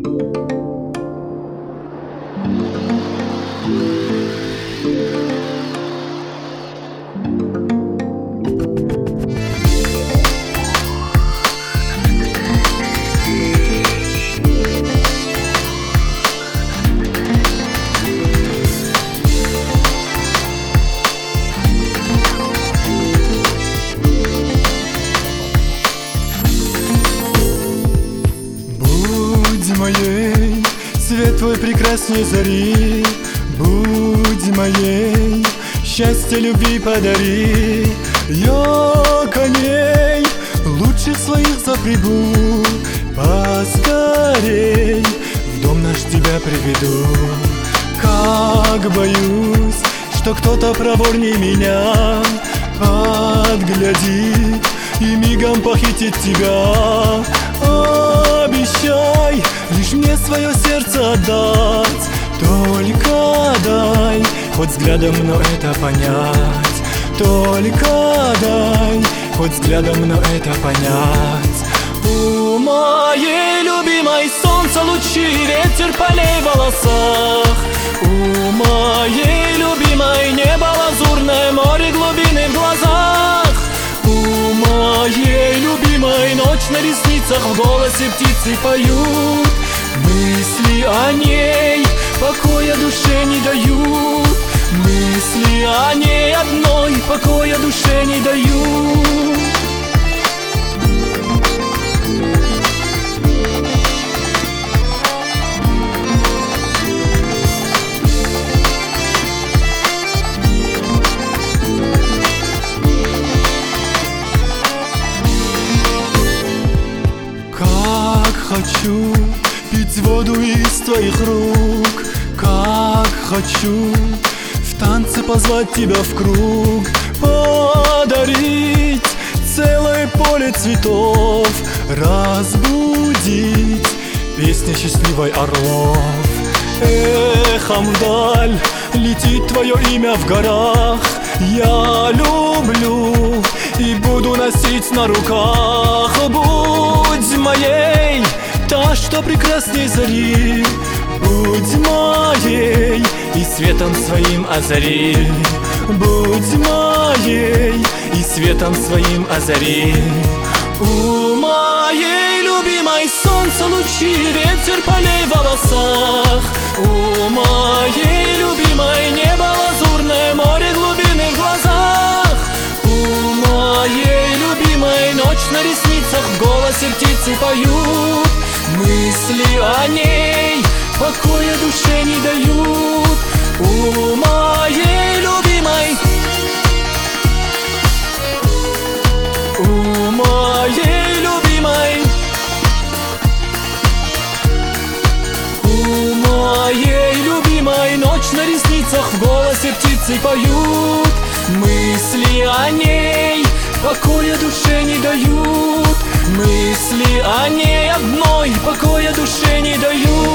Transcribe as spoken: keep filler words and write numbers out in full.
Моей, свет твой прекрасней зари, будь моей, счастье любви подари. Я коней лучших своих запрягу, поскорей в дом наш тебя приведу. Как боюсь, что кто-то проворней меня подглядит и мигом похитит тебя. Обещай лишь мне свое сердце отдать, только дай хоть взглядом, но это понять. Только дай хоть взглядом, но это понять. У моей любимой солнце лучи, ветер полей в волосах. У моей любимой небо лазурное, море глубины в глазах. У моей любимой ночь на ресницах, в голосе птицы поют. Мысли о ней покоя душе не дают. Мысли о ней одной покоя душе не дают. Хочу пить воду из твоих рук, как хочу в танце позвать тебя в круг, подарить целое поле цветов, разбудить песней счастливой орлов. Эхом вдаль летит твое имя в горах. Я люблю и буду носить на руках. Будь моей, та, что прекрасней зари, будь моей и светом своим озари. Будь моей и светом своим озари. У моей любимой солнце лучи, ветер полей в волосах. У моей любимой небо лазурное, море глубины в глазах. У моей любимой ночь на ресницах, в голосе птицы поют. Мысли о ней покоя душе не дают. У моей любимой, у моей любимой, у моей любимой ночь на ресницах, в голосе птицы поют. Мысли о ней покоя душе не дают. Мысли о ней одной покоя душе не дают.